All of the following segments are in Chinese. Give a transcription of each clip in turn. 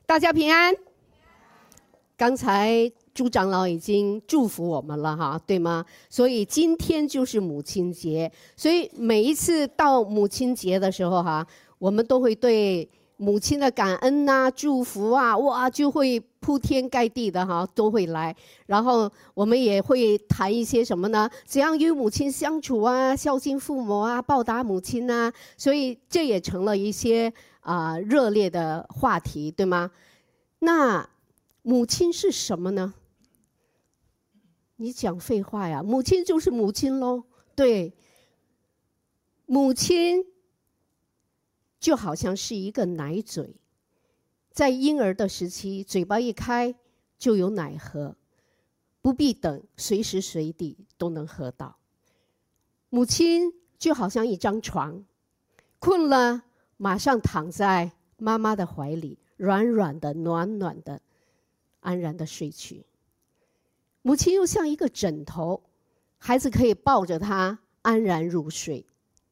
大家平安。刚才朱长老已经祝福我们了哈，对吗？所以今天就是母亲节，所以每一次到母亲节的时候哈，我们都会对母亲的感恩啊、祝福啊，哇，就会铺天盖地的哈，都会来。然后我们也会谈一些什么呢？怎样与母亲相处啊，孝敬父母啊，报答母亲啊。所以这也成了一些热烈的话题，对吗？那母亲是什么呢？你讲废话呀，母亲就是母亲咯。对，母亲就好像是一个奶嘴，在婴儿的时期，嘴巴一开就有奶喝，不必等，随时随地都能喝到。母亲就好像一张床，困了马上躺在妈妈的怀里，软软的、暖暖的，安然的睡去。母亲又像一个枕头，孩子可以抱着她安然入睡。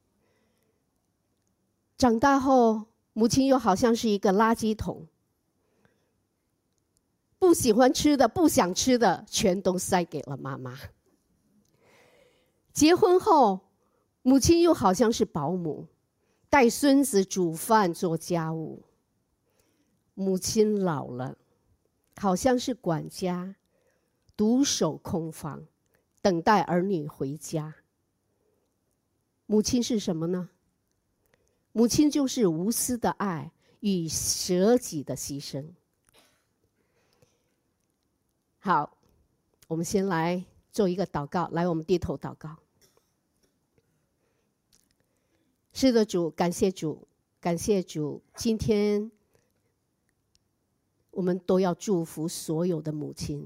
长大后，母亲又好像是一个垃圾桶，不喜欢吃的、不想吃的，全都塞给了妈妈。结婚后，母亲又好像是保姆，带孙子、煮饭、做家务。母亲老了，好像是管家，独守空房，等待儿女回家。母亲是什么呢？母亲就是无私的爱与舍己的牺牲。好，我们先来做一个祷告，来，我们低头祷告。是的，主，感谢主，感谢主，今天我们都要祝福所有的母亲，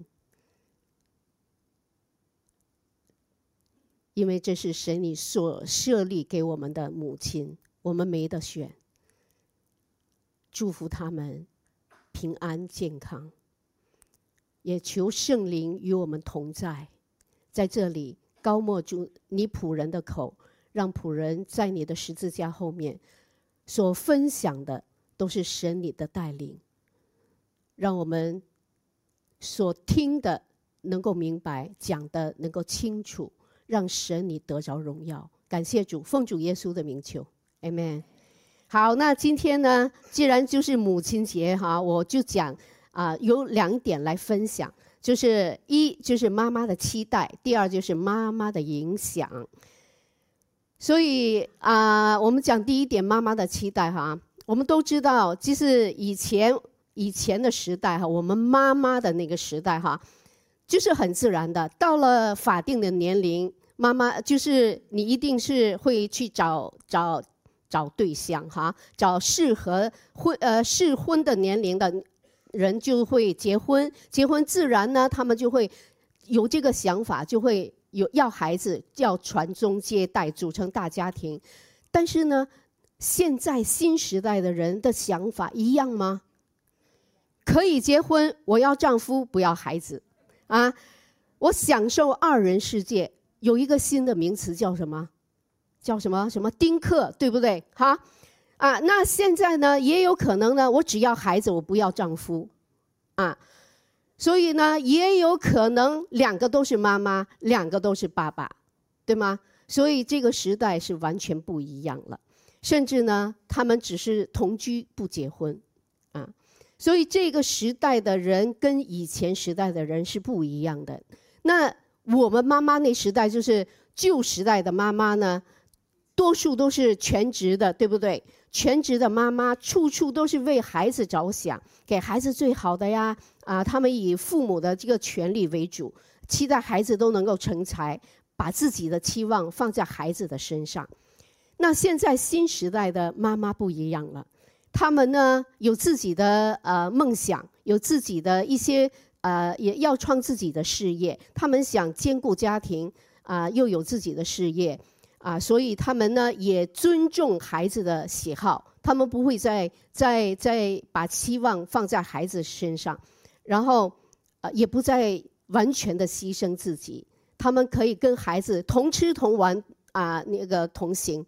因为这是神你所设立给我们的母亲，我们没得选。祝福他们平安健康，也求圣灵与我们同在。在这里高默主你仆人的口，让仆人在你的十字架后面所分享的都是神你的带领，让我们所听的能够明白，讲的能够清楚，让神你得着荣耀。感谢主，奉主耶稣的名求 Amen。 好，那今天呢，既然就是母亲节哈，我就讲有两点来分享，就是一就是妈妈的期待，第二就是妈妈的影响。所以我们讲第一点，妈妈的期待哈。我们都知道，就是以前的时代哈，我们妈妈的那个时代哈，就是很自然的，到了法定的年龄，妈妈就是你一定是会去找对象哈，找适合适婚的年龄的人就会结婚，结婚自然呢，他们就会有这个想法，就会有要孩子，要传宗接代，组成大家庭。但是呢，现在新时代的人的想法一样吗？可以结婚，我要丈夫，不要孩子啊！我享受二人世界。有一个新的名词叫什么？叫什么丁克，对不对？哈那现在呢，也有可能呢，我只要孩子，我不要丈夫啊。所以呢，也有可能两个都是妈妈，两个都是爸爸，对吗？所以这个时代是完全不一样了。甚至呢，他们只是同居不结婚啊。所以这个时代的人跟以前时代的人是不一样的。那我们妈妈那时代，就是旧时代的妈妈呢，多数都是全职的，对不对？全职的妈妈处处都是为孩子着想，给孩子最好的呀他们以父母的这个权利为主，期待孩子都能够成才，把自己的期望放在孩子的身上。那现在新时代的妈妈不一样了，他们呢有自己的梦想，有自己的一些也要创自己的事业，他们想兼顾家庭又有自己的事业所以他们呢也尊重孩子的喜好，他们不会再把期望放在孩子身上，然后也不再完全的牺牲自己，他们可以跟孩子同吃同玩那个同行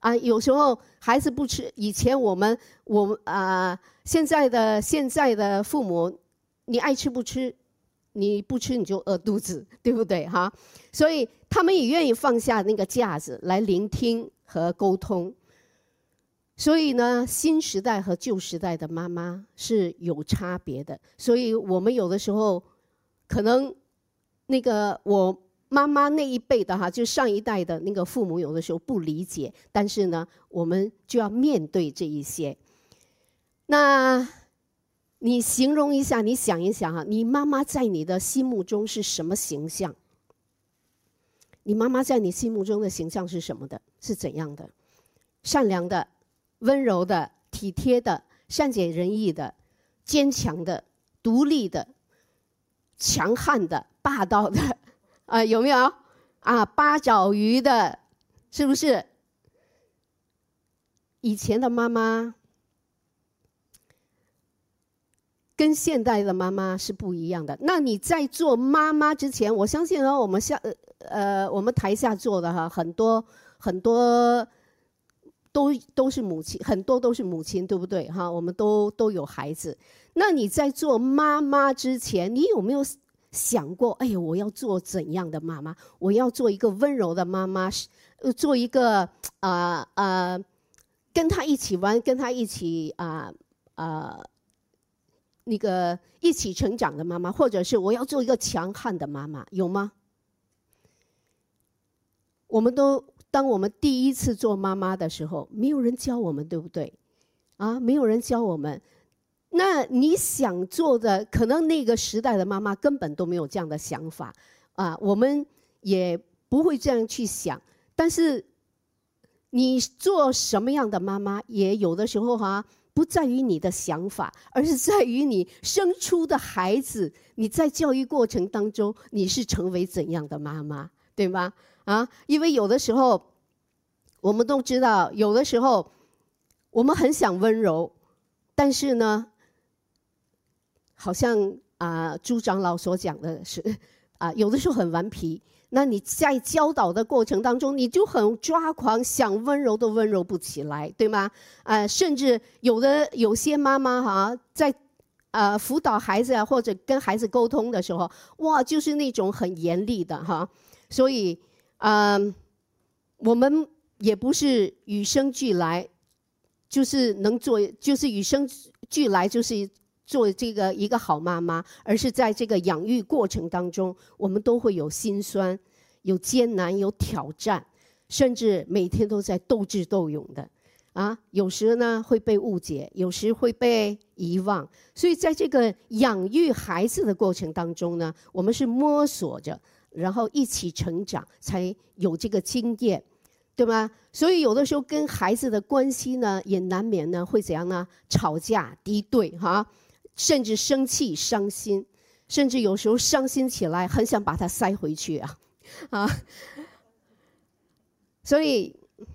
有时候孩子不吃，以前我们现在的父母，你爱吃不吃，你不吃你就饿肚子，对不对哈？所以他们也愿意放下那个架子来聆听和沟通。所以呢，新时代和旧时代的妈妈是有差别的。所以我们有的时候可能那个我妈妈那一辈的就上一代的那个父母有的时候不理解，但是呢，我们就要面对这一些。那你形容一下，你想一想你妈妈在你的心目中是什么形象？你妈妈在你心目中的形象是什么的？是怎样的？善良的、温柔的、体贴的、善解人意的、坚强的、独立的、强悍的、霸道的有没有八爪鱼的，是不是？以前的妈妈跟现代的妈妈是不一样的。那你在做妈妈之前，我相信我们台下做的很多都是母亲，很多都是母亲，对不对我们都有孩子。那你在做妈妈之前，你有没有想过，哎呀，我要做怎样的妈妈？我要做一个温柔的妈妈，做一个跟他一起玩，跟他一起那个一起成长的妈妈，或者是我要做一个强悍的妈妈，有吗？当我们第一次做妈妈的时候，没有人教我们，对不对？没有人教我们。那你想做的，可能那个时代的妈妈根本都没有这样的想法我们也不会这样去想。但是你做什么样的妈妈，也有的时候不在于你的想法，而是在于你生出的孩子，你在教育过程当中，你是成为怎样的妈妈，对吗？因为有的时候我们都知道，有的时候我们很想温柔，但是呢，好像朱长老所讲的是有的时候很顽皮。那你在教导的过程当中，你就很抓狂，想温柔都温柔不起来，对吗？甚至有些妈妈在辅导孩子或者跟孩子沟通的时候，哇，就是那种很严厉的所以我们也不是与生俱来，就是与生俱来就是做这个一个好妈妈，而是在这个养育过程当中，我们都会有辛酸、有艰难、有挑战，甚至每天都在斗智斗勇的有时呢会被误解，有时会被遗忘。所以在这个养育孩子的过程当中呢，我们是摸索着，然后一起成长，才有这个经验，对吗？所以有的时候跟孩子的关系呢，也难免呢会怎样呢？吵架、敌对甚至生气、伤心，甚至有时候伤心起来，很想把它塞回去所以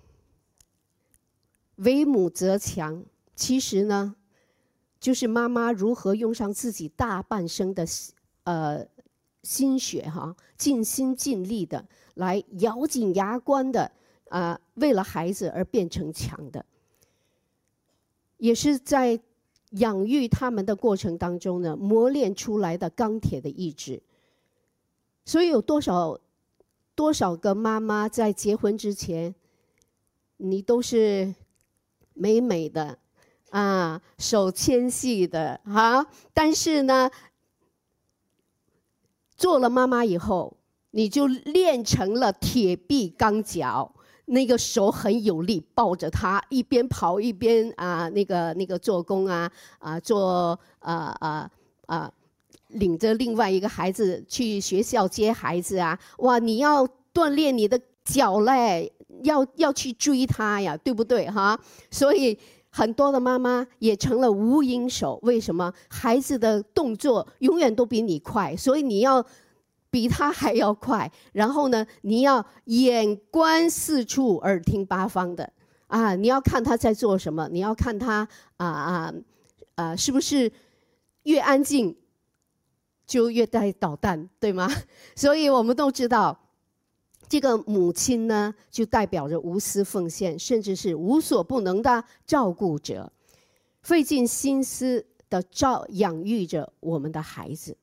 为母则强，其实呢，就是妈妈如何用上自己大半生的心血尽心尽力的来咬紧牙关的为了孩子而变成强的，也是在养育他们的过程当中呢，磨练出来的钢铁的意志。所以有多少个妈妈在结婚之前，你都是美美的手纤细的但是呢，做了妈妈以后，你就练成了铁臂钢脚，那个手很有力，抱着他一边跑一边那个做工领着另外一个孩子去学校接孩子哇，你要锻炼你的脚嘞，要去追他呀，对不对所以很多的妈妈也成了无影手。为什么？孩子的动作永远都比你快，所以你要比他还要快，然后呢，你要眼观四处，耳听八方的你要看他在做什么，你要看他是不是越安静就越带捣蛋，对吗？所以我们都知道， 这个母亲呢，就代表着无私奉献，甚至是无所不能的照顾者，费尽心思的养育着我们的孩子。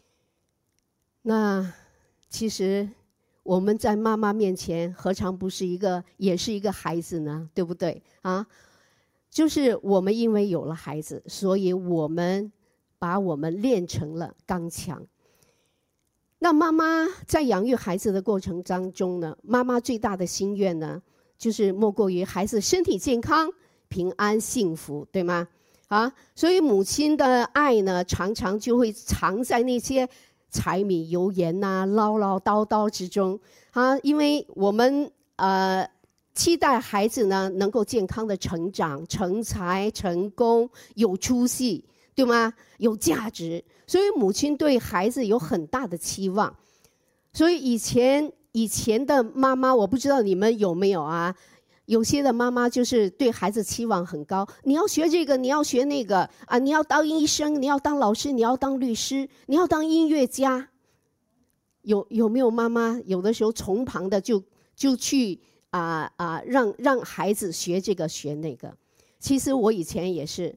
那其实我们在妈妈面前，何尝不是也是一个孩子呢？对不对啊？就是我们因为有了孩子，所以我们把我们练成了刚强。那妈妈在养育孩子的过程当中呢，妈妈最大的心愿呢，就是莫过于孩子身体健康、平安、幸福，对吗？所以母亲的爱呢，常常就会藏在那些柴米油盐唠唠叨叨之中因为我们期待孩子呢能够健康的成长、成才、成功、有出息，对吗？有价值。所以母亲对孩子有很大的期望。所以以前的妈妈，我不知道你们有没有有些的妈妈就是对孩子期望很高，你要学这个，你要学那个你要当医生，你要当老师，你要当律师，你要当音乐家。有没有妈妈有的时候从旁的就去让孩子学这个学那个？其实我以前也是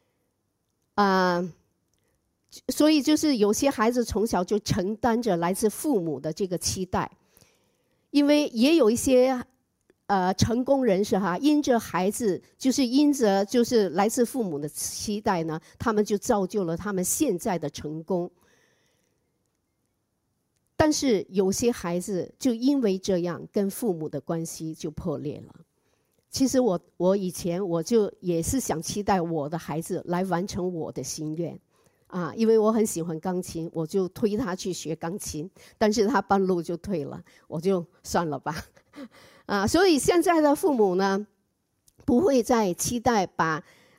所以就是有些孩子从小就承担着来自父母的这个期待，因为也有一些成功人士因着来自父母的期待呢，他们就造就了他们现在的成功。但是有些孩子就因为这样跟父母的关系就破裂了。其实我以前我就也是想期待我的孩子来完成我的心愿因为我很喜欢钢琴，我就推他去学钢琴，但是他半路就退了，我就算了吧所以现在的父母呢，不会再期待把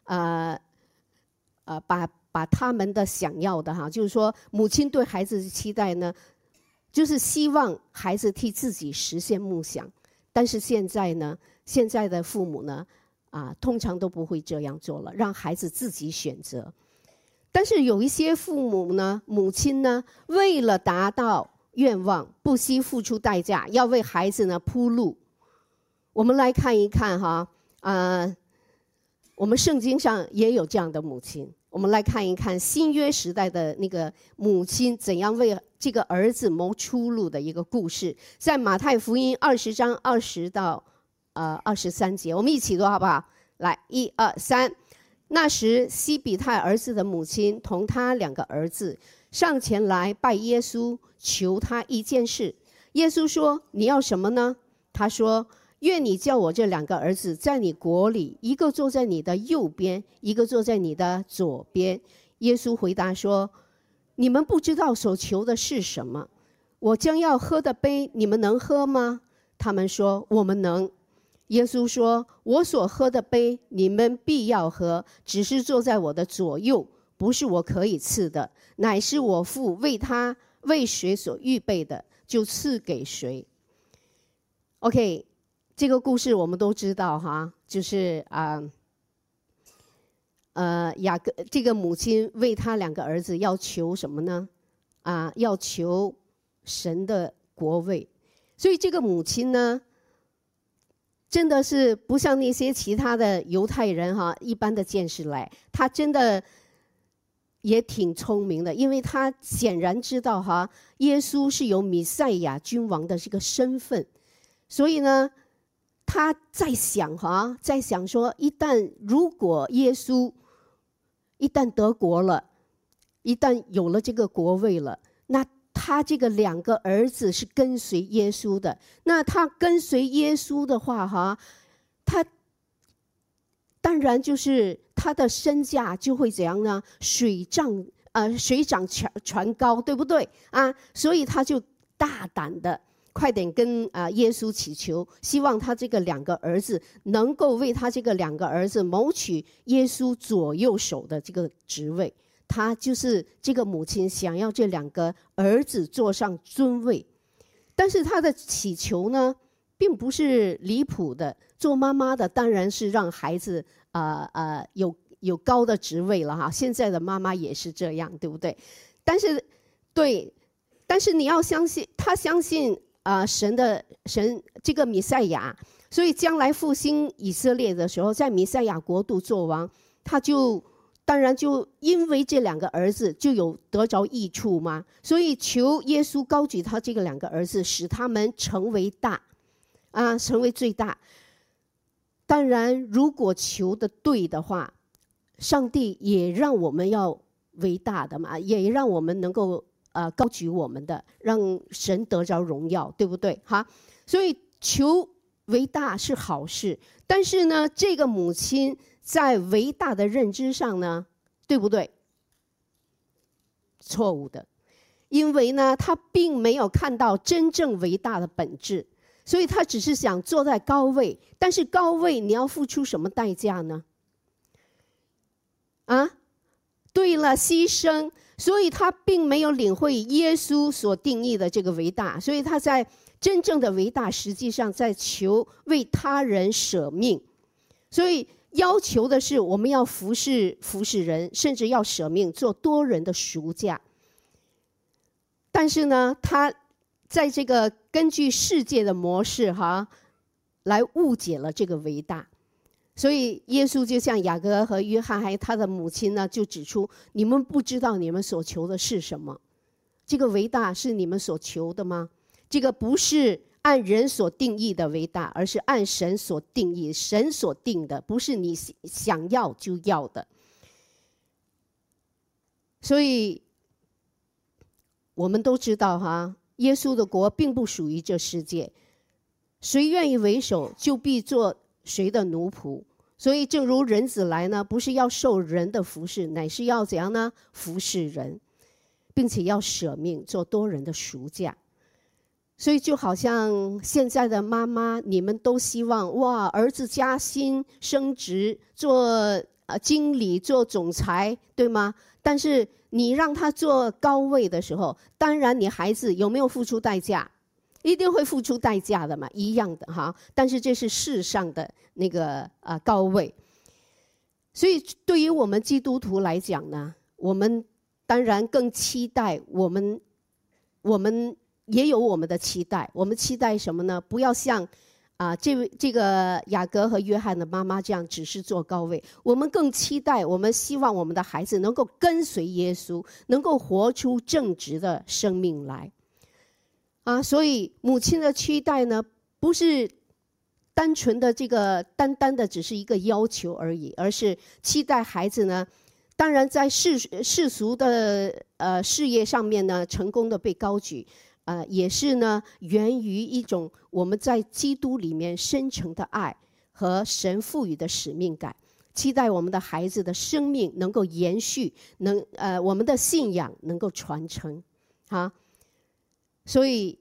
他们的想要的就是说母亲对孩子的期待呢，就是希望孩子替自己实现梦想。但是现在的父母呢通常都不会这样做了，让孩子自己选择。但是有一些父母呢，母亲呢，为了达到愿望，不惜付出代价，要为孩子呢铺路。我们来看一看我们圣经上也有这样的母亲。我们来看一看新约时代的那个母亲怎样为这个儿子谋出路的一个故事，在马太福音20章20到23节，我们一起读好不好？来，1、2、3。那时西比泰儿子的母亲同他2个儿子上前来拜耶稣，求他一件事。耶稣说：你要什么呢？他说：愿你叫我这2个儿子在你国里，一个坐在你的右边，一个坐在你的左边。耶稣回答说：你们不知道所求的是什么。我将要喝的杯，你们能喝吗？他们说：我们能。耶稣说：我所喝的杯，你们必要喝，只是坐在我的左右，不是我可以赐的，乃是我父为谁所预备的，就赐给谁。OK， 这个故事我们都知道就是这个母亲为他2个儿子要求什么呢？要求神的国位。所以这个母亲呢，真的是不像那些其他的犹太人一般的见识来，他真的也挺聪明的，因为他显然知道耶稣是有弥赛亚君王的这个身份。所以呢，他在想说，如果耶稣一旦得国了，一旦有了这个国位了，那他这个2个儿子是跟随耶稣的，那他跟随耶稣的话他当然就是他的身价就会怎样呢？水涨船高，对不对所以他就大胆的快点跟耶稣祈求，希望他这个2个儿子能够为他这个2个儿子谋取耶稣左右手的这个职位。他就是这个母亲想要这2个儿子坐上尊位。但是他的祈求呢，并不是离谱的。做妈妈的当然是让孩子有高的职位了现在的妈妈也是这样，对不对？但是你要相信，他相信神这个弥赛亚，所以将来复兴以色列的时候，在弥赛亚国度做王，他就当然就因为这2个儿子就有得着益处嘛，所以求耶稣高举他这个2个儿子，使他们成为大成为最大。当然如果求的对的话，上帝也让我们要为大的嘛，也让我们能够高举我们的，让神得着荣耀，对不对哈？所以求为大是好事，但是呢，这个母亲在为大的认知上呢，对不对？错误的，因为呢，她并没有看到真正为大的本质，所以她只是想坐在高位，但是高位你要付出什么代价呢？对了，牺牲，所以她并没有领会耶稣所定义的这个为大，所以她在真正的为大，实际上在求为他人舍命，所以要求的是我们要服侍人，甚至要舍命做多人的赎价。但是呢，他在这个根据世界的模式来误解了这个为大，所以耶稣就像雅各和约翰还有他的母亲呢，就指出你们不知道你们所求的是什么，这个为大是你们所求的吗？这个不是按人所定义的为大，而是按神所定义，神所定的，不是你想要就要的。所以我们都知道耶稣的国并不属于这世界，谁愿意为首，就必做谁的奴仆。所以正如人子来呢，不是要受人的服侍，乃是要怎样呢？服侍人，并且要舍命做多人的赎价。所以就好像现在的妈妈，你们都希望儿子加薪升职，做经理，做总裁，对吗？但是你让他做高位的时候，当然你孩子有没有付出代价？一定会付出代价的嘛，一样的但是这是世上的那个高位。所以对于我们基督徒来讲呢，我们当然更期待我们也有我们的期待，我们期待什么呢？不要像这个雅各和约翰的妈妈这样只是做高位，我们更期待，我们希望我们的孩子能够跟随耶稣，能够活出正直的生命来所以母亲的期待呢，不是单纯的单单的只是一个要求而已，而是期待孩子呢，当然在世俗的事业上面呢，成功的被高举也是呢，源于一种我们在基督里面深沉的爱和神赋予的使命感，期待我们的孩子的生命能够延续，我们的信仰能够传承所以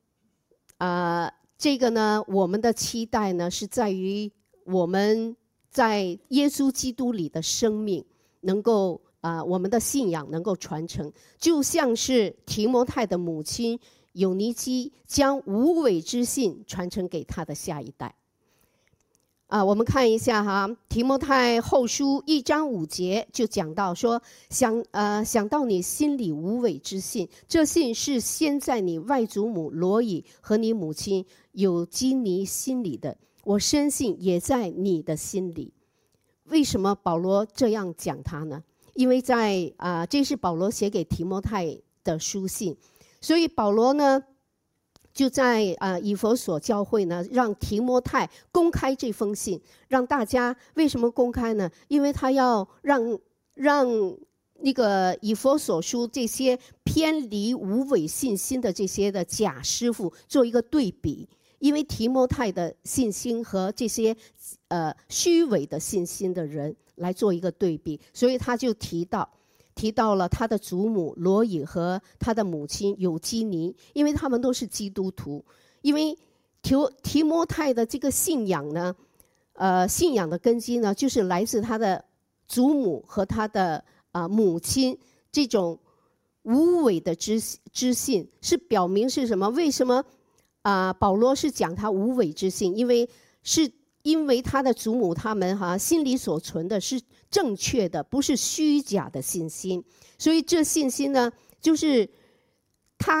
这个呢，我们的期待呢，是在于我们在耶稣基督里的生命能够我们的信仰能够传承，就像是提摩太的母亲友尼基将无伪之信传承给他的下一代我们看一下提摩太后书1章5节就讲到说，想到你心里无伪之信，这信是先在你外祖母罗以和你母亲有基尼心里的，我深信也在你的心里。为什么保罗这样讲他呢？因为在这是保罗写给提摩太的书信，所以保罗呢就在以弗所教会呢，让提摩太公开这封信，让大家为什么公开呢？因为他要让那个以弗所书这些偏离无伪信心的这些的假师傅做一个对比，因为提摩太的信心和这些虚伪的信心的人来做一个对比，所以他就提到了他的祖母罗以和他的母亲友基尼，因为他们都是基督徒。因为提摩太的这个信仰呢，信仰的根基呢，就是来自他的祖母和他的母亲这种无伪的知信，是表明是什么？为什么保罗是讲他无伪之信？因为他的祖母他们心里所存的是正确的，不是虚假的信心，所以这信心呢，就是他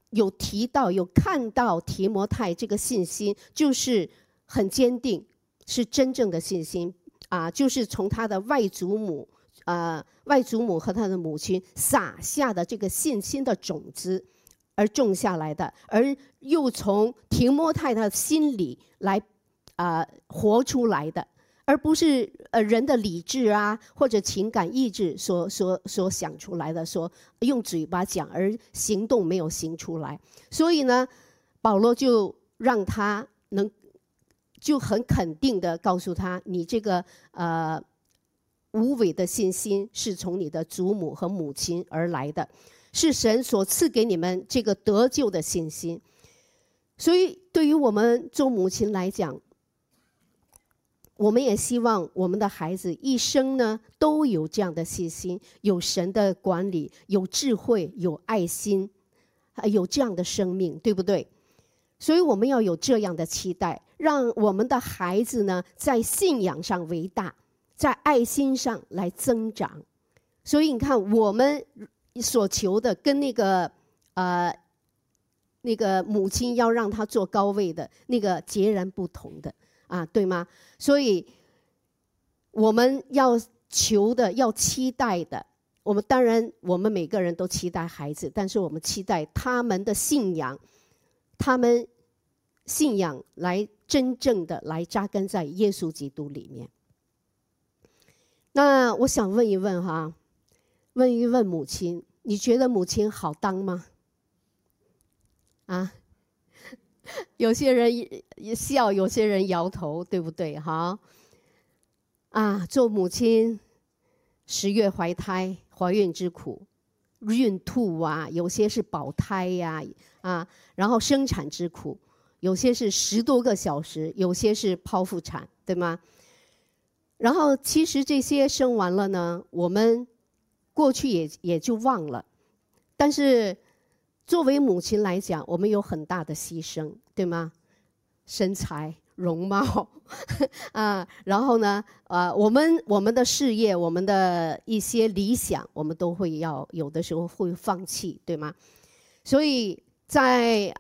有提到有看到提摩太这个信心，就是很坚定，是真正的信心啊，就是从他的外祖母和他的母亲撒下的这个信心的种子而种下来的，而又从提摩太的心里来活出来的，而不是人的理智啊或者情感意志所想出来的，说用嘴巴讲而行动没有行出来。所以呢，保罗就让他就很肯定的告诉他，你这个无伪的信心是从你的祖母和母亲而来的，是神所赐给你们这个得救的信心。所以对于我们做母亲来讲，我们也希望我们的孩子一生呢都有这样的信心，有神的管理，有智慧，有爱心，有这样的生命，对不对？所以我们要有这样的期待，让我们的孩子呢在信仰上为大，在爱心上来增长。所以你看，我们所求的跟那个母亲要让他做高位的那个截然不同的对吗？所以我们要求的，要期待的，当然我们每个人都期待孩子，但是我们期待他们的信仰来真正的来扎根在耶稣基督里面。那我想问一问母亲，你觉得母亲好当吗？有些人笑，有些人摇头，对不对？做母亲10月怀胎，怀孕之苦，孕吐有些是保胎然后生产之苦，有些是10多个小时，有些是剖腹产，对吗？然后其实这些生完了呢，我们过去也就忘了，但是作为母亲来讲，我们有很大的牺牲，对吗？身材、容貌然后呢，我们的事业，我们的一些理想，我们都会有的时候会放弃，对吗？所以在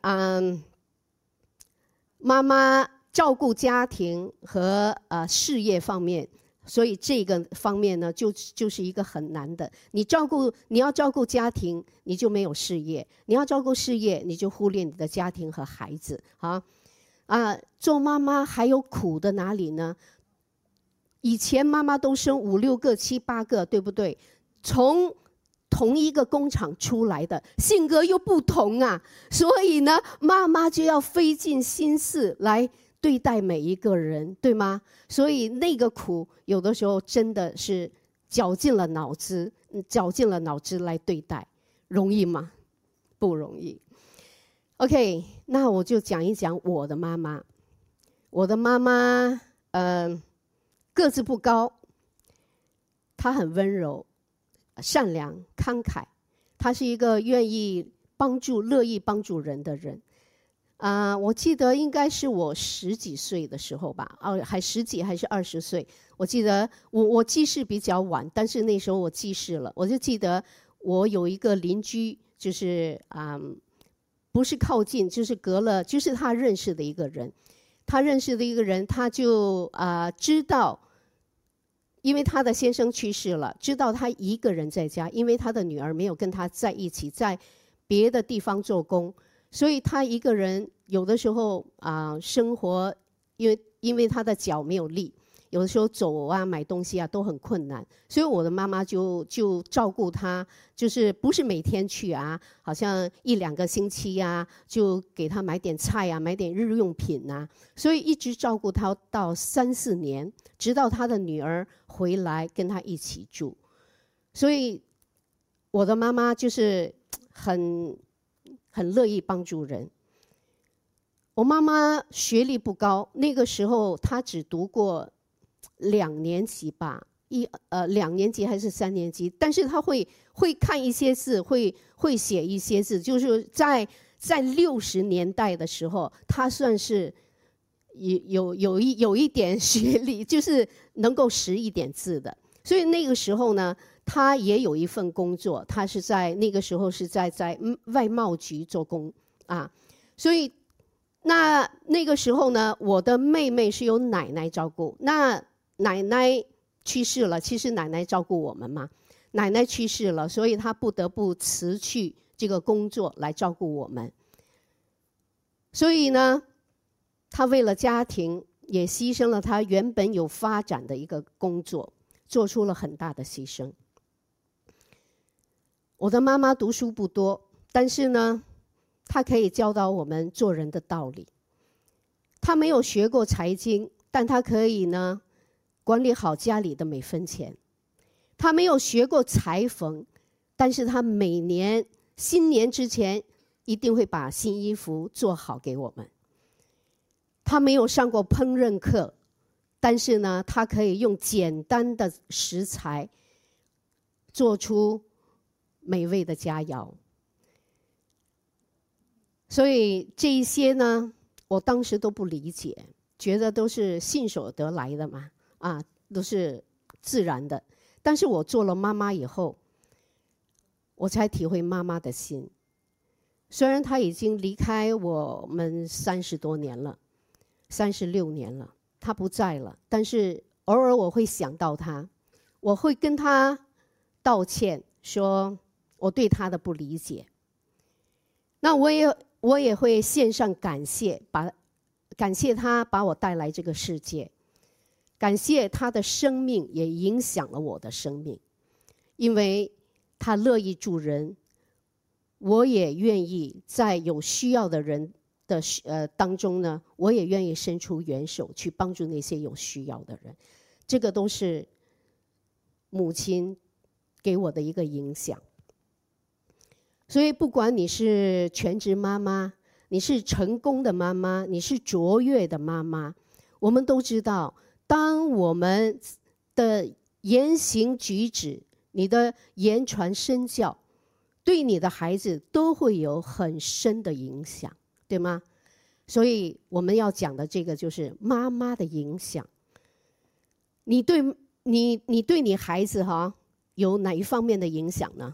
妈妈照顾家庭和事业方面，所以这个方面呢，就是一个很难的。你要照顾家庭，你就没有事业；你要照顾事业，你就忽略你的家庭和孩子做妈妈还有苦的哪里呢？以前妈妈都生5、6个、7、8个，对不对？从同一个工厂出来的，性格又不同所以呢，妈妈就要费尽心思来对待每一个人，对吗？所以那个苦有的时候真的是绞尽了脑汁来对待，容易吗？不容易。OK， 那我就讲一讲我的妈妈。我的妈妈个子不高，她很温柔、善良、慷慨，她是一个乐意帮助人的人。我记得应该是我10几岁的时候吧，还10几还是20岁？我记得我记事比较晚，但是那时候我记事了。我就记得我有一个邻居，就是不是靠近，就是隔了，就是他认识的一个人。他就知道，因为他的先生去世了，知道他一个人在家，因为他的女儿没有跟他在一起，在别的地方做工。所以他一个人有的时候生活，因为他的脚没有力，有的时候走买东西都很困难。所以我的妈妈就照顾他，就是不是每天去好像1、2个星期就给他买点菜买点日用品所以一直照顾他到3、4年，直到他的女儿回来跟他一起住。所以我的妈妈就是很乐意帮助人。我妈妈学历不高，那个时候她只读过2年级吧，2年级还是3年级，但是她会看一些字，会写一些字，就是在60年代的时候，她算是有一点学历，就是能够识一点字的。所以那个时候呢， 他也有一份工作，他是在那个时候是在外贸局做工啊，所以那个时候呢，我的妹妹是由奶奶照顾。那奶奶去世了，其实奶奶照顾我们嘛。奶奶去世了，所以她不得不辞去这个工作来照顾我们。所以呢，她为了家庭，也牺牲了她原本有发展的一个工作，做出了很大的牺牲。我的妈妈读书不多，但是呢，她可以教导我们做人的道理。她没有学过财经，但她可以呢管理好家里的每分钱。她没有学过裁缝，但是她每年新年之前一定会把新衣服做好给我们。她没有上过烹饪课，但是呢，她可以用简单的食材做出美味的佳肴。所以这一些呢，我当时都不理解，觉得都是信手得来的嘛，啊，都是自然的。但是我做了妈妈以后，我才体会妈妈的心。虽然她已经离开我们30多年了，36年了，她不在了，但是偶尔我会想到她，我会跟她道歉，说我对她的不理解。那我也会献上感谢，感谢她把我带来这个世界。感谢他的生命也影响了我的生命，因为他乐意助人，我也愿意在有需要的人的当中呢，我也愿意伸出援手去帮助那些有需要的人。这个都是母亲给我的一个影响。所以不管你是全职妈妈，你是成功的妈妈，你是卓越的妈妈，我们都知道，当我们的言行举止，你的言传身教，对你的孩子都会有很深的影响，对吗？所以我们要讲的这个就是妈妈的影响。你对你孩子有哪一方面的影响呢？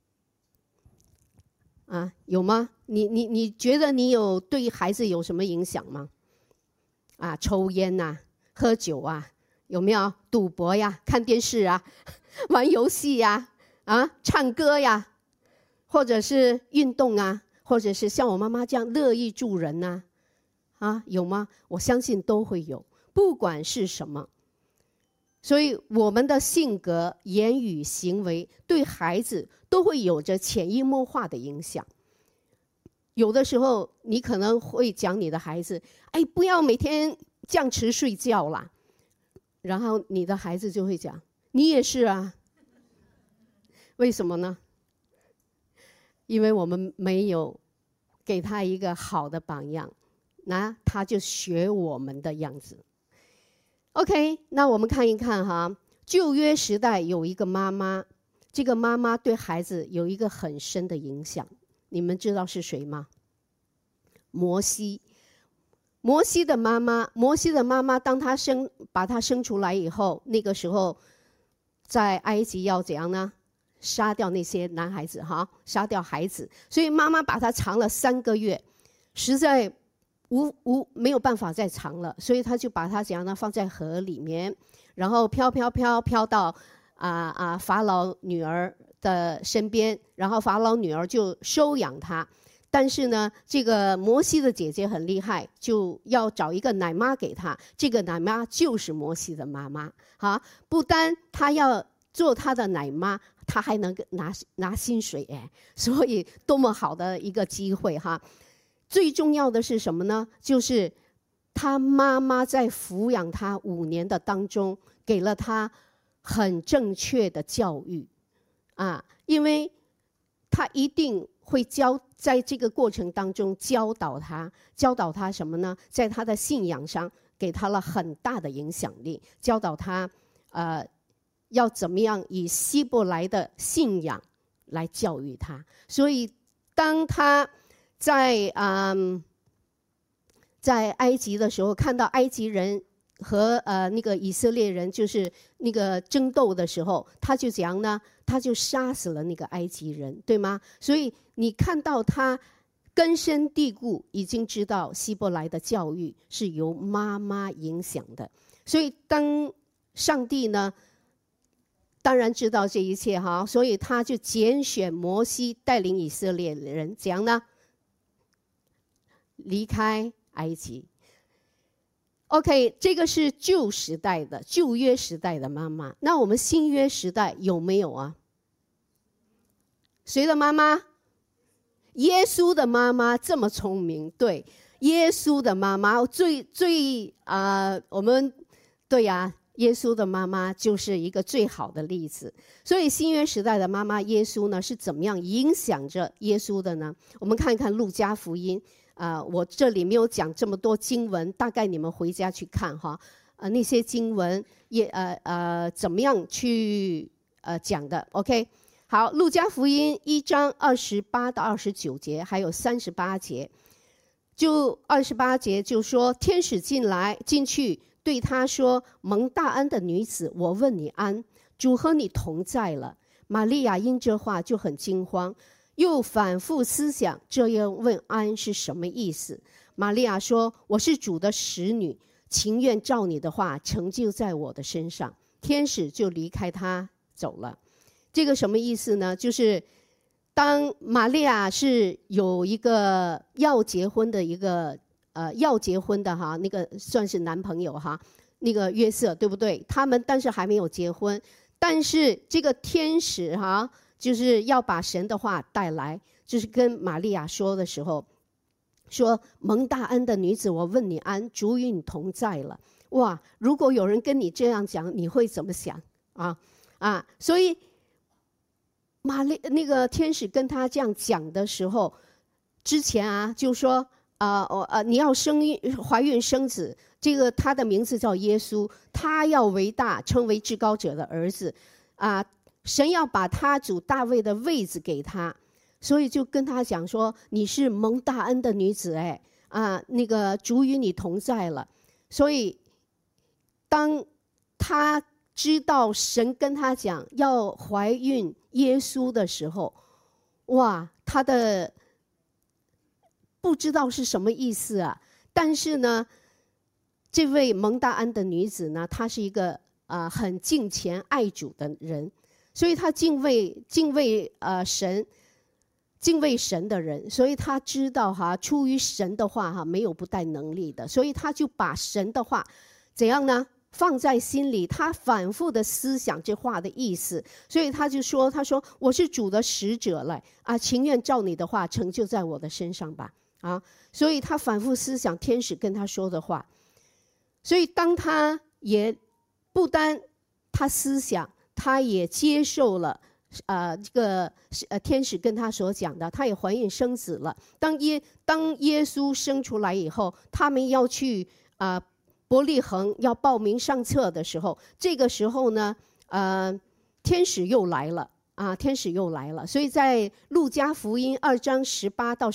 啊，有吗？你觉得你有对孩子有什么影响吗？啊，抽烟啊，喝酒啊，有没有赌博呀、看电视啊、玩游戏呀、唱歌呀，或者是运动啊，或者是像我妈妈这样乐意助人呐，有吗？我相信都会有，不管是什么。所以我们的性格、言语、行为对孩子都会有着潜移默化的影响。有的时候你可能会讲你的孩子，哎，不要每天这样迟睡觉啦，然后你的孩子就会讲，你也是啊。为什么呢？因为我们没有给他一个好的榜样，那他就学我们的样子。OK， 那我们看一看旧约时代有一个妈妈，这个妈妈对孩子有一个很深的影响，你们知道是谁吗？摩西。摩西的妈妈当把他生出来以后，那个时候在埃及要怎样呢？杀掉那些男孩子杀掉孩子，所以妈妈把他藏了3个月，实在没有办法再藏了，所以他就把他怎样呢？放在河里面，然后飘到法老女儿的身边，然后法老女儿就收养他。但是呢，这个摩西的姐姐很厉害，就要找一个奶妈给他，这个奶妈就是摩西的妈妈。不单她要做她的奶妈，她还能拿薪水，所以多么好的一个机会最重要的是什么呢？就是他妈妈在抚养他5年的当中，给了他很正确的教育因为他一定会在这个过程当中教导他什么呢？在他的信仰上给他了很大的影响力，教导他要怎么样以希伯来的信仰来教育他。所以当他在埃及的时候，看到埃及人那个以色列人就是那个争斗的时候，他就怎样呢？他就杀死了那个埃及人，对吗？所以你看到他根深蒂固，已经知道希伯来的教育是由妈妈影响的。所以当上帝呢，当然知道这一切哈，所以他就拣选摩西带领以色列人怎样呢？离开埃及。OK， 这个是旧时代的旧约时代的妈妈。那我们新约时代有没有啊？谁的妈妈？耶稣的妈妈这么聪明，对，耶稣的妈妈我们对呀，耶稣的妈妈就是一个最好的例子。所以新约时代的妈妈耶稣呢，是怎么样影响着耶稣的呢？我们看一看路加福音。我这里没有讲这么多经文，大概你们回家去看哈。那些经文也怎么样去讲的 ？OK， 好，路加福音1章28到29节，还有38节。就28节就说，天使进去对他说：“蒙大恩的女子，我问你安，主和你同在了。”玛利亚因这话就很惊慌。又反复思想这样问安是什么意思。玛利亚说：“我是主的使女，情愿照你的话成就在我的身上。”天使就离开她走了。这个什么意思呢？就是当玛利亚是有一个要结婚的哈，那个算是男朋友哈，那个约瑟，对不对？他们但是还没有结婚，但是这个天使哈，就是要把神的话带来，就是跟玛利亚说的时候，说：“蒙大恩的女子，我问你安，主与你同在了。”哇！如果有人跟你这样讲，你会怎么想啊？所以那个天使跟他这样讲的时候，之前就说你要怀孕生子，这个他的名字叫耶稣，他要为大，成为至高者的儿子神要把他主大卫的位子给他，所以就跟他讲说：“你是蒙大恩的女子，那个主与你同在了。”所以当他知道神跟他讲要怀孕耶稣的时候，哇，他的不知道是什么意思啊。但是呢，这位蒙大恩的女子呢，她是一个很敬虔爱主的人。所以他敬畏神的人，所以他知道出于神的话没有不带能力的，所以他就把神的话怎样呢？放在心里，他反复的思想这话的意思，所以他就说：“他说我是主的使者了情愿照你的话成就在我的身上吧所以他反复思想天使跟他说的话，所以当他也不单他思想。他也接受了这个天使跟他所讲的，他也怀孕生子了。当耶稣生出来以后，他们要去伯利恒要报名上册的时候，这个时候呢天使又来了所以在路加福音2章18到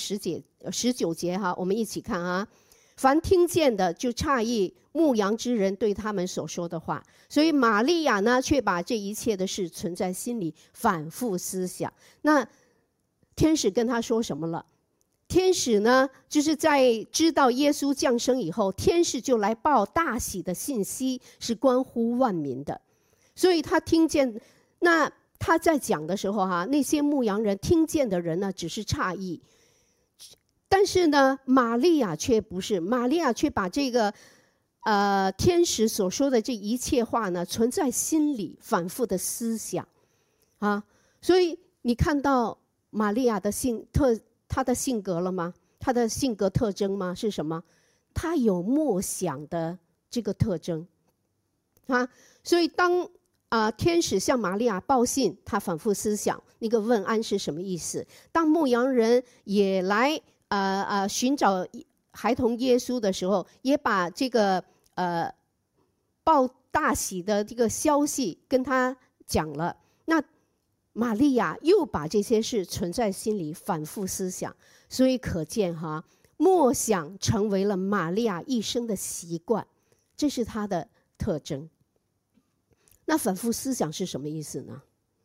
19节我们一起看凡听见的就诧异牧羊之人对他们所说的话，所以玛利亚呢，却把这一切的事存在心里，反复思想。那天使跟他说什么了？天使呢，就是在知道耶稣降生以后，天使就来报大喜的信息，是关乎万民的。所以他听见，那他在讲的时候那些牧羊人听见的人呢，只是诧异。但是呢，玛利亚却不是，玛利亚却把这个天使所说的这一切话呢，存在心里，反复的思想所以你看到玛利亚的她的性格了吗？她的性格特征吗？是什么？她有默想的这个特征所以当天使向玛利亚报信，她反复思想那个问安是什么意思。当牧羊人也来寻找孩童耶稣的时候，也把这个报大喜的这个消息跟他讲了。那玛利亚又把这些事存在心里，反复思想。所以可见默想成为了玛利亚一生的习惯， 这是他的特征。那反复思想是什么意思呢？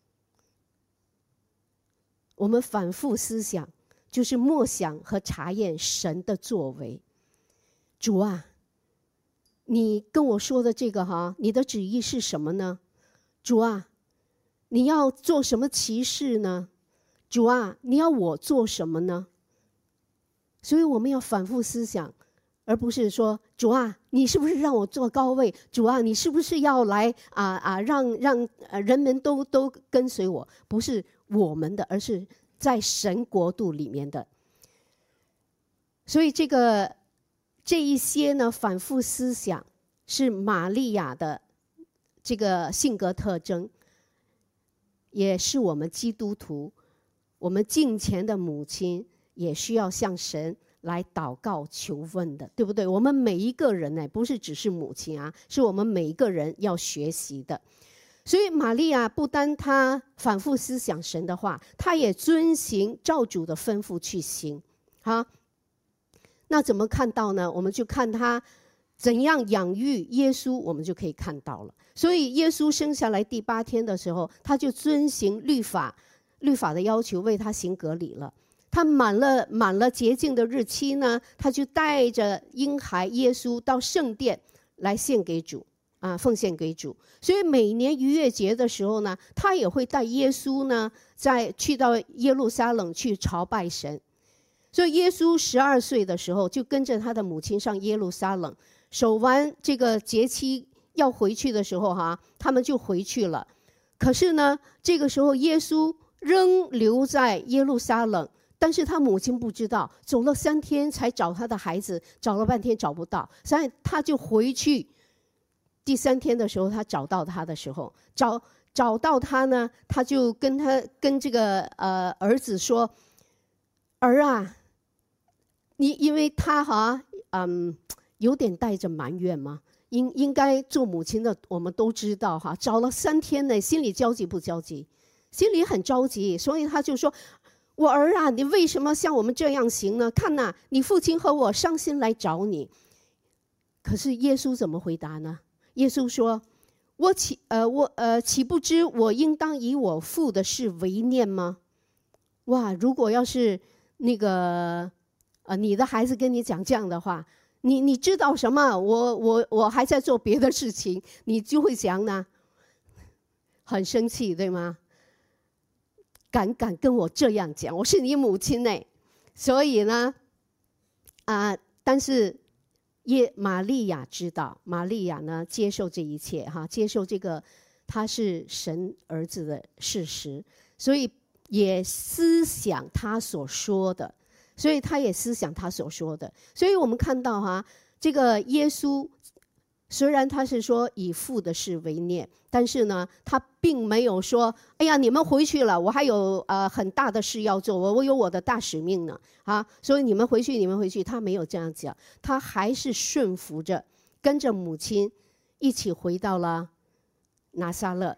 我们反复思想，就是默想和查验神的作为。主啊，你跟我说的这个你的旨意是什么呢？主啊，你要做什么奇事呢？主啊，你要我做什么呢？所以我们要反复思想，而不是说主啊，你是不是让我坐高位？主啊，你是不是要来让人们都跟随我？不是我们的，而是在神国度里面的。所以这一些呢，反复思想是玛利亚的这个性格特征，也是我们基督徒，我们敬虔的母亲也需要向神来祷告求问的，对不对？我们每一个人呢，不是只是母亲是我们每一个人要学习的。所以玛利亚不单她反复思想神的话，她也遵行照主的吩咐去行。那怎么看到呢？我们就看她怎样养育耶稣，我们就可以看到了。所以耶稣生下来第8天的时候，他就遵行律法的要求，为他行割礼了。他满了洁净的日期呢，他就带着婴孩耶稣到圣殿来献给主奉献给主。所以每年逾越节的时候呢，他也会带耶稣呢去到耶路撒冷去朝拜神。所以耶稣12岁的时候，就跟着他的母亲上耶路撒冷，守完这个节期要回去的时候他们就回去了。可是呢，这个时候耶稣仍留在耶路撒冷，但是他母亲不知道，走了3天才找他的孩子，找了半天找不到，所以他就回去。第3天的时候，他找到他的时候，找到他呢，他就跟这个儿子说：“儿啊，你因为他有点带着埋怨嘛，应该做母亲的我们都知道找了3天呢，心里焦急不焦急？心里很着急，所以他就说：我儿啊，你为什么像我们这样行呢？看哪，你父亲和我伤心来找你。可是耶稣怎么回答呢？耶稣说：我岂不知我应当以我父的事为念吗？哇，如果要是那个你的孩子跟你讲这样的话，你知道什么？我还在做别的事情，你就会讲呢，很生气，对吗？敢跟我这样讲，我是你母亲呢。所以呢但是玛利亚知道，玛利亚呢接受这一切接受这个他是神儿子的事实，所以也思想他所说的，所以我们看到这个耶稣虽然他是说以父的事为念，但是呢他并没有说哎呀你们回去了，我还有很大的事要做，我有我的大使命呢所以你们回去，他没有这样讲，他还是顺服着，跟着母亲一起回到了拿撒勒。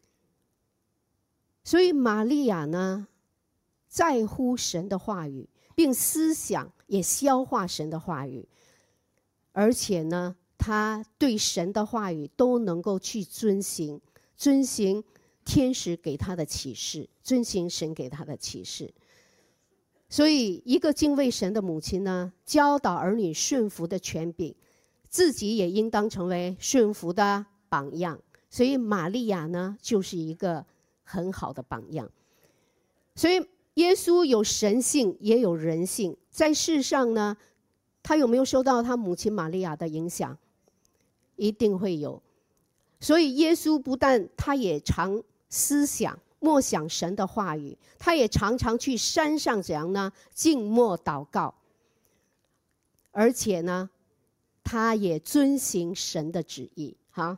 所以玛利亚呢在乎神的话语，并思想也消化神的话语，而且呢他对神的话语都能够去遵行天使给他的启示，遵行神给他的启示。所以一个敬畏神的母亲呢，教导儿女顺服的权柄，自己也应当成为顺服的榜样。所以玛利亚呢就是一个很好的榜样。所以耶稣有神性也有人性，在世上呢他有没有受到他母亲玛利亚的影响？一定会有。所以耶稣不但他也常思想默想神的话语，他也常常去山上怎样呢静默祷告，而且呢他也遵行神的旨意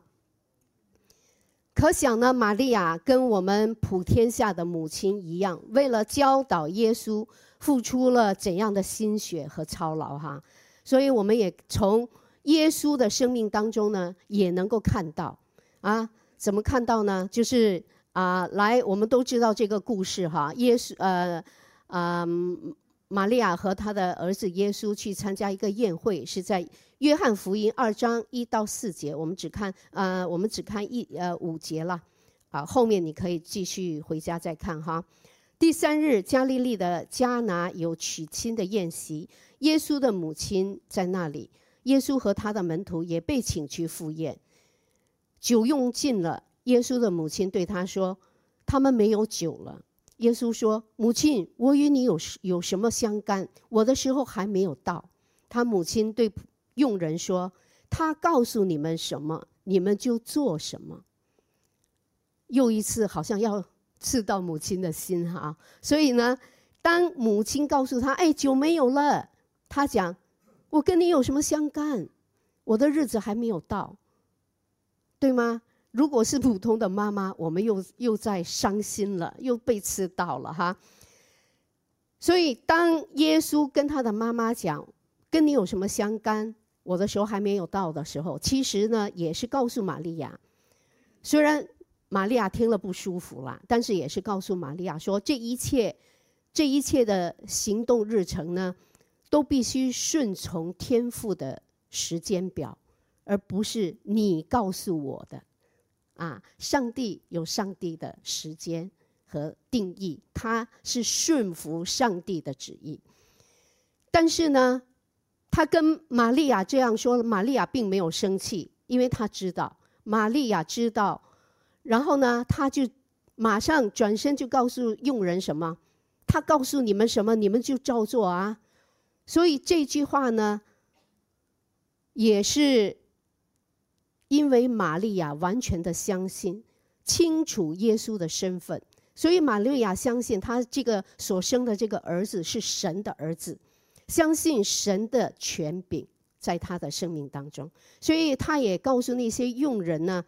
可想呢玛利亚跟我们普天下的母亲一样，为了教导耶稣付出了怎样的心血和操劳所以我们也从耶稣的生命当中呢也能够看到怎么看到呢？就是我们都知道这个故事耶稣玛利亚和她的儿子耶稣去参加一个宴会，是在约翰福音2章1到4节，我们只看5节了，后面你可以继续回家再看哈。第3日，加利利的迦拿有娶亲的宴席，耶稣的母亲在那里，耶稣和他的门徒也被请去赴宴。酒用尽了，耶稣的母亲对他说：“他们没有酒了。”耶稣说：“母亲，我与你有什么相干？我的时候还没有到。”他母亲对佣人说：“他告诉你们什么，你们就做什么。”又一次好像要刺到母亲的心哈，所以呢，当母亲告诉他：“酒没有了。”他讲：“我跟你有什么相干？我的日子还没有到，对吗？”如果是普通的妈妈，我们又在伤心了，又被刺到了哈。所以当耶稣跟他的妈妈讲：“跟你有什么相干？我的时候还没有到的时候”，其实呢也是告诉玛利亚，虽然玛利亚听了不舒服啦，但是也是告诉玛利亚说，这一切的行动日程呢，都必须顺从天父的时间表，而不是你告诉我的。上帝有上帝的时间和定义，他是顺服上帝的旨意。但是呢，他跟玛利亚这样说，玛利亚并没有生气，因为他知道，玛利亚知道，然后呢，他就马上转身就告诉佣人什么，他告诉你们什么，你们就照做啊。所以这句话呢，也是因为玛利亚完全的相信，清楚耶稣的身份，所以玛利亚相信他这个所生的这个儿子是神的儿子，相信神的权柄在他的生命当中，所以他也告诉那些佣人呢，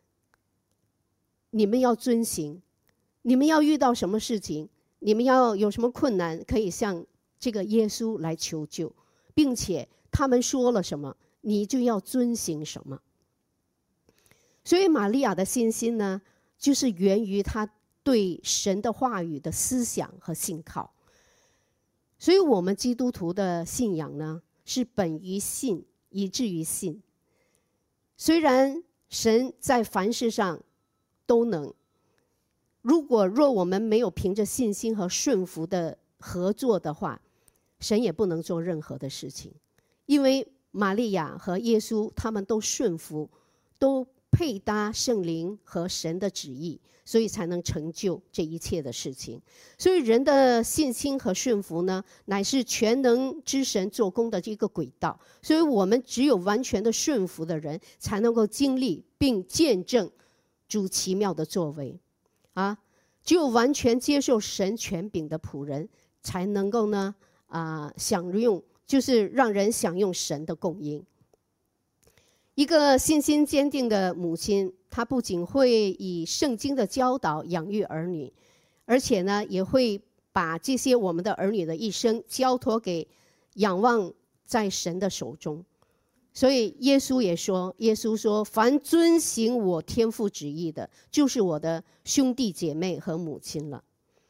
你们要遵行，你们要遇到什么事情，你们要有什么困难，可以向这个耶稣来求救，并且他们说了什么，你就要遵行什么。所以玛利亚的信心呢，就是源于她对神的话语的思想和信靠。所以我们基督徒的信仰呢，是本于信以至于信。虽然神在凡事上都能，若我们没有凭着信心和顺服的合作的话，神也不能做任何的事情。因为玛利亚和耶稣他们都顺服，都配搭圣灵和神的旨意，所以才能成就这一切的事情。所以人的信心和顺服呢，乃是全能之神做工的这个轨道。所以我们只有完全的顺服的人，才能够经历并见证主奇妙的作为。只有完全接受神权柄的仆人，才能够呢享用，就是让人享用神的供应。一个信心坚定的母亲，她不仅会以圣经的教导养育儿女，而且呢，也会把这些我们的儿女的一生交托给仰望在神的手中。所以耶稣说，凡遵行我天父旨意的，就是我的兄弟姐妹和母亲了。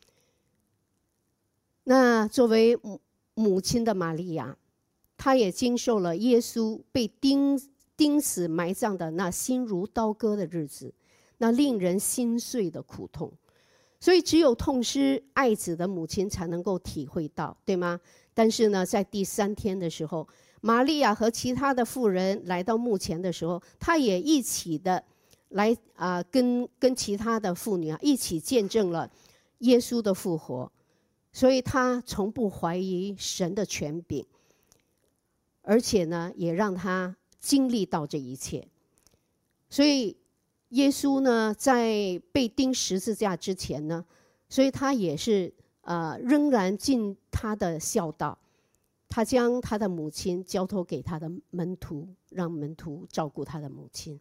那作为母亲的玛利亚，她也经受了耶稣被钉死埋葬的那心如刀割的日子，那令人心碎的苦痛。所以只有痛失爱子的母亲才能够体会到，对吗？但是呢，在第3天的时候，玛利亚和其他的妇人来到墓前的时候，她也一起的来跟其他的妇女一起见证了耶稣的复活。所以她从不怀疑神的权柄，而且呢，也让她经历到这一切。所以耶稣呢，在被钉十字架之前呢，所以他也是仍然尽他的孝道，他将他的母亲交托给他的门徒，让门徒照顾他的母亲。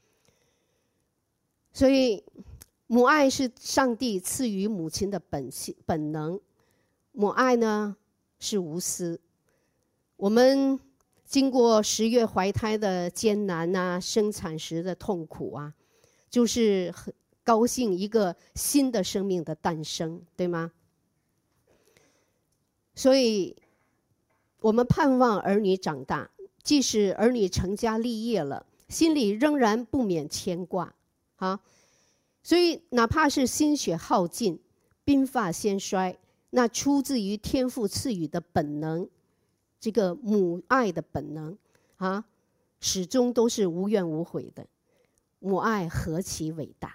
所以母爱是上帝赐予母亲的本能，母爱呢是无私。我们经过10月怀胎的艰难生产时的痛苦就是很高兴一个新的生命的诞生，对吗？ 所以我们盼望儿女长大，即使儿女成家立业了，心里仍然不免牵挂啊。所以哪怕是心血耗尽，鬓发先衰，那出自于天父赐予的本能，这个母爱的本能啊，始终都是无怨无悔的。母爱何其伟大！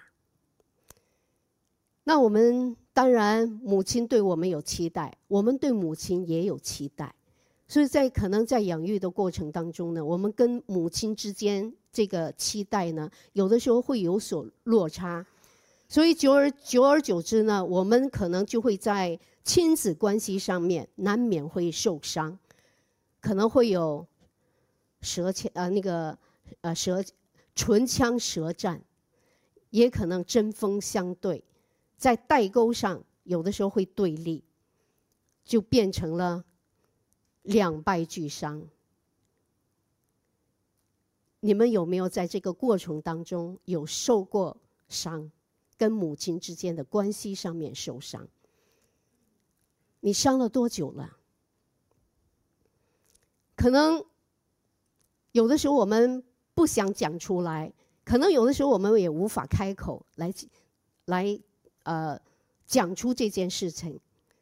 那我们当然母亲对我们有期待，我们对母亲也有期待，所以可能在养育的过程当中呢，我们跟母亲之间这个期待呢，有的时候会有所落差，所以久而久之呢，我们可能就会在亲子关系上面难免会受伤，可能会有唇枪舌战，也可能针锋相对，在代沟上有的时候会对立，就变成了两败俱伤。你们有没有在这个过程当中有受过伤，跟母亲之间的关系上面受伤？你伤了多久了？可能有的时候我们不想讲出来，可能有的时候我们也无法开口来讲出这件事情，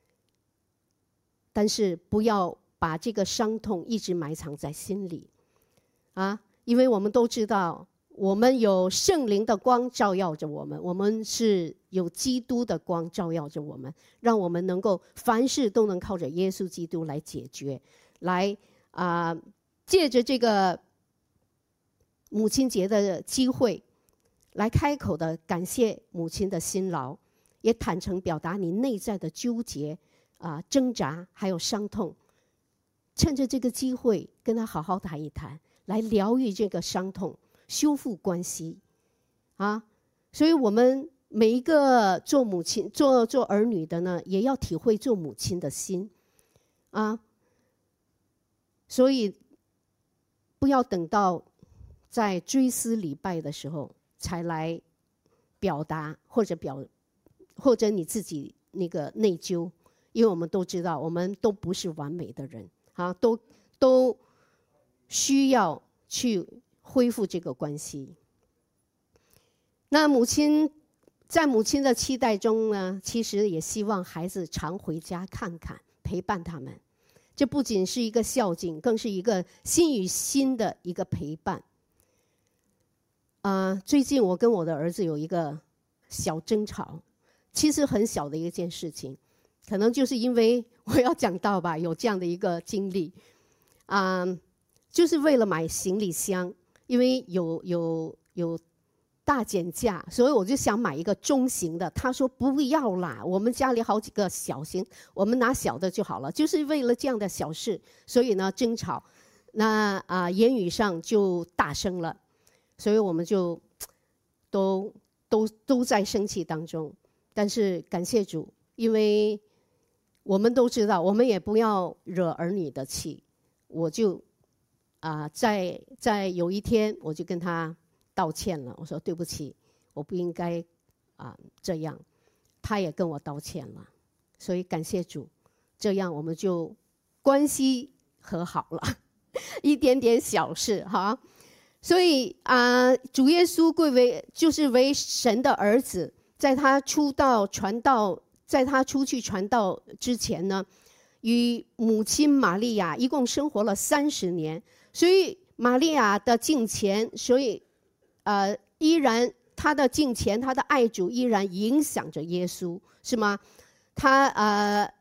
但是不要把这个伤痛一直埋藏在心里啊，因为我们都知道，我们有圣灵的光照耀着我们，我们是有基督的光照耀着我们，让我们能够凡事都能靠着耶稣基督来解决，来借着这个母亲节的机会，来开口的感谢母亲的辛劳，也坦诚表达你内在的纠结挣扎还有伤痛，趁着这个机会跟他好好谈一谈，来疗愈这个伤痛，修复关系啊。所以我们每一个做母亲做儿女的呢，也要体会做母亲的心啊。所以不要等到在追思礼拜的时候才来表达，或者你自己那个内疚，因为我们都知道，我们都不是完美的人啊，都需要去恢复这个关系。那在母亲的期待中呢，其实也希望孩子常回家看看，陪伴他们。这不仅是一个孝敬，更是一个心与心的一个陪伴。最近我跟我的儿子有一个小争吵，其实很小的一件事情，可能就是因为我要讲到吧，有这样的一个经历，就是为了买行李箱，因为有大减价，所以我就想买一个中型的。他说不要啦，我们家里好几个小型，我们拿小的就好了。就是为了这样的小事，所以呢争吵，那言语上就大声了，所以我们就都在生气当中。但是感谢主，因为我们都知道，我们也不要惹儿女的气。我就在有一天，我就跟他道歉了，我说对不起，我不应该这样。他也跟我道歉了，所以感谢主，这样我们就关系和好了，一点点小事哈。所以主耶稣为神的儿子，在他出去传道之前呢，与母亲玛利亚一共生活了30年，所以玛利亚的敬虔，所以依然他的敬虔，他的爱主依然影响着耶稣，是吗？他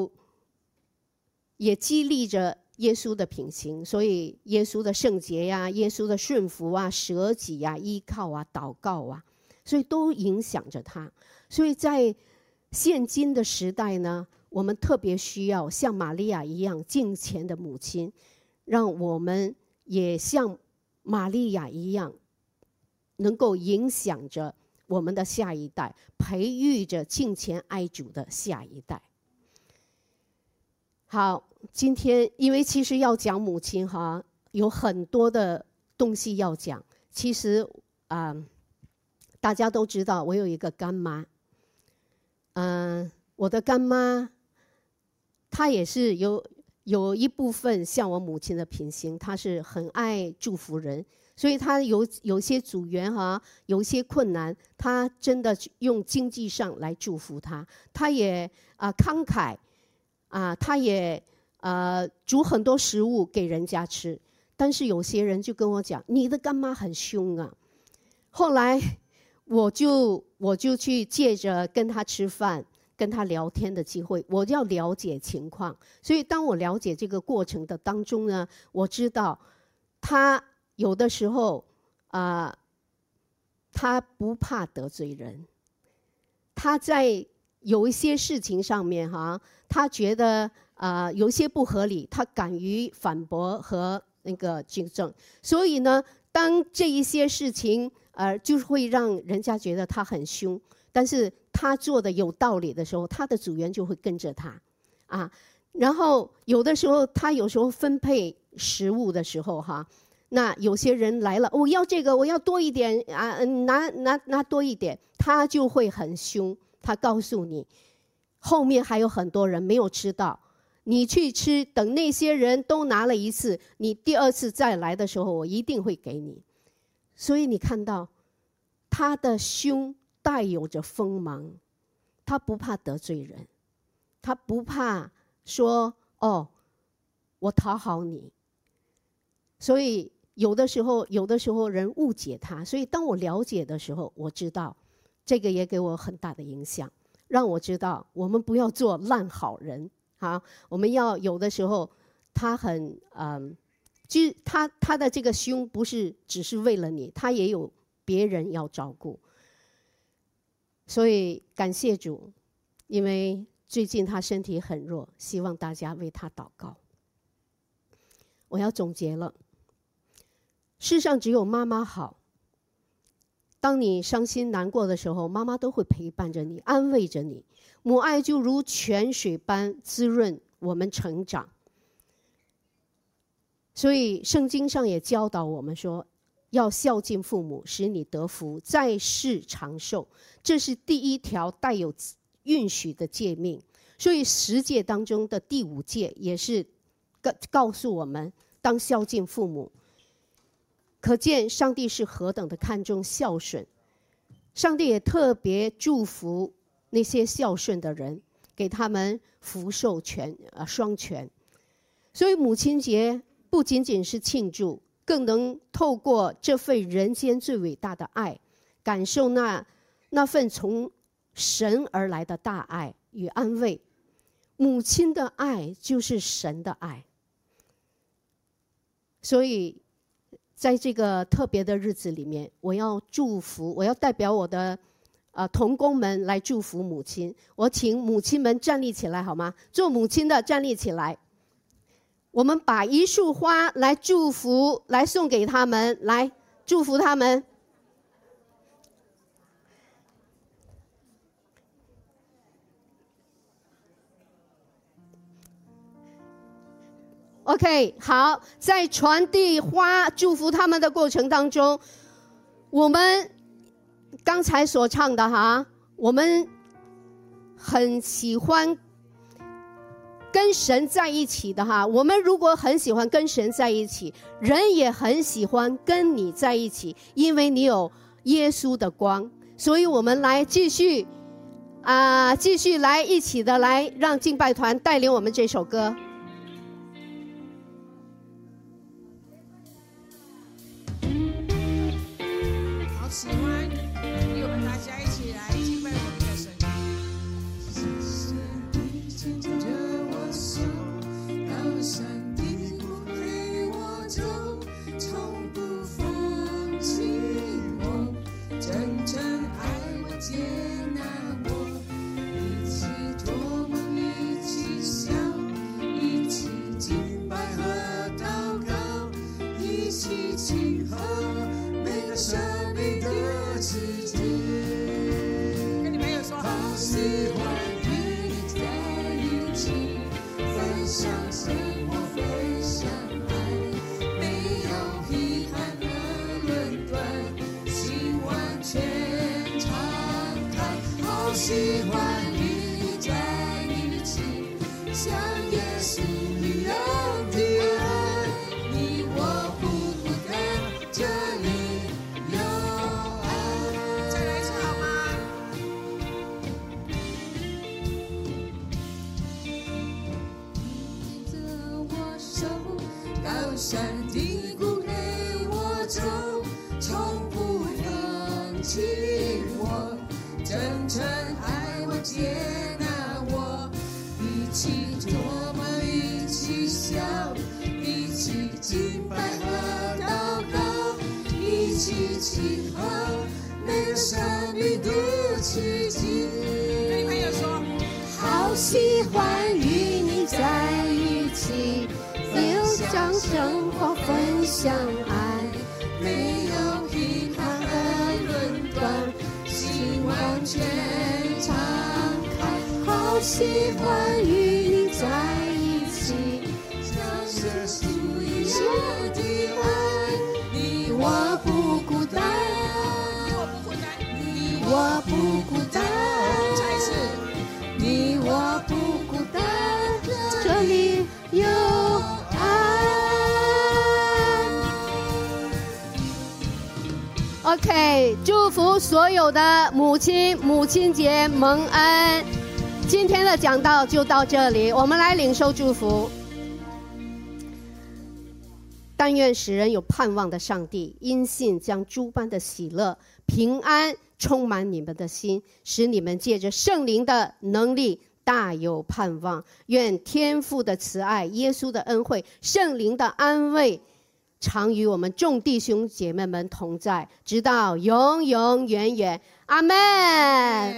也激励着耶稣的品行，所以耶稣的圣洁呀，耶稣的顺服舍己依靠祷告所以都影响着他。所以在现今的时代呢，我们特别需要像玛利亚一样敬虔的母亲，让我们也像玛利亚一样，能够影响着我们的下一代，培育着敬虔爱主的下一代。好，今天因为其实要讲母亲有很多的东西要讲。其实大家都知道我有一个干妈，我的干妈他也是有一部分像我母亲的品行，他是很爱祝福人，所以他有些组员有些困难，他真的用经济上来祝福他，他也慷慨他也煮很多食物给人家吃。但是有些人就跟我讲，你的干妈很凶啊。后来我就去借着跟他吃饭跟他聊天的机会，我要了解情况。所以当我了解这个过程的当中呢，我知道他有的时候他不怕得罪人，他在有一些事情上面他觉得有些不合理，他敢于反驳和那个纠正。所以呢，当这一些事情就会让人家觉得他很凶，但是他做的有道理的时候，他的组员就会跟着他然后有的时候他有时候分配食物的时候那有些人来了，我要这个，我要多一点拿多一点，他就会很凶。他告诉你后面还有很多人没有吃到，你去吃，等那些人都拿了一次，你第二次再来的时候我一定会给你。所以你看到他的凶带有着锋芒，他不怕得罪人，他不怕说我讨好你。所以有的时候人误解他，所以当我了解的时候，我知道这个也给我很大的影响，让我知道我们不要做烂好人我们要有的时候他很他的这个凶不是只是为了你，他也有别人要照顾。所以感谢主，因为最近他身体很弱，希望大家为他祷告。我要总结了，世上只有妈妈好。当你伤心难过的时候，妈妈都会陪伴着你，安慰着你。母爱就如泉水般滋润我们成长。所以圣经上也教导我们说，要孝敬父母，使你得福，在世长寿。这是第一条带有允许的诫命。所以10诫当中的第5诫也是告诉我们当孝敬父母。可见上帝是何等的看重孝顺，上帝也特别祝福那些孝顺的人，给他们福寿双全。所以母亲节不仅仅是庆祝，更能透过这份人间最伟大的爱，感受那份从神而来的大爱与安慰。母亲的爱就是神的爱。所以在这个特别的日子里面，我要代表我的同工们来祝福母亲。我请母亲们站立起来好吗？做母亲的站立起来，我们把一束花来祝福，来送给他们，来祝福他们。OK， 好，在传递花祝福他们的过程当中，我们刚才所唱的我们很喜欢跟神在一起的我们如果很喜欢跟神在一起，人也很喜欢跟你在一起，因为你有耶稣的光。所以我们来继续来一起的来让敬拜团带领我们这首歌。 喜欢与我们大家一起来敬拜我们的神。是你牵着我手，到山顶不陪我走，从不放弃我，真正爱我接纳我，一起做梦，一起笑，一起敬拜和祷告，一起庆贺每个生命的日子。跟你朋友说，好喜欢与你在一起，分享生活，分享爱，没有批判和论断，心完全敞开。好喜欢与你在一起， 像耶稣一样的爱，你我不孤单，这里有爱。再来一次好吗？牵着我手，高山低谷陪我走，从不放弃我，真诚爱我接纳我，一起琢磨，一起笑，一起敬拜和祷告，一起祈祷每个生命的奇迹。对朋友说，好喜欢与你在一起，就像生活分享爱，没有批判和论断，心完全敞开。好喜欢与你在一起，像耶稣一样的爱，你我不孤单，你我不孤单，再一次，你我不孤单，这里有 OK， 祝福所有的母亲，母亲节蒙恩。今天的讲道就到这里，我们来领受祝福。但愿使人有盼望的上帝，因信将诸般的喜乐、平安充满你们的心，使你们借着圣灵的能力大有盼望。愿天父的慈爱、耶稣的恩惠、圣灵的安慰常与我们众弟兄姐妹们同在，直到永永远远。阿们。